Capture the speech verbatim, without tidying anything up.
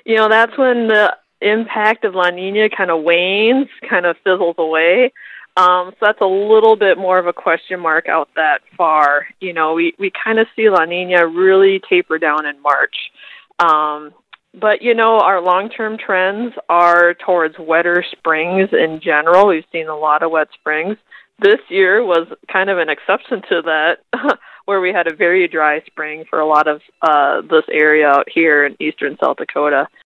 you know, that's when the impact of La Nina kind of wanes, kind of fizzles away. Um, so that's a little bit more of a question mark out that far. You know, we, we kind of see La Nina really taper down in March. Um, but, you know, our long-term trends are towards wetter springs in general. We've seen a lot of wet springs. This year was kind of an exception to that, where we had a very dry spring for a lot of uh, this area out here in eastern South Dakota.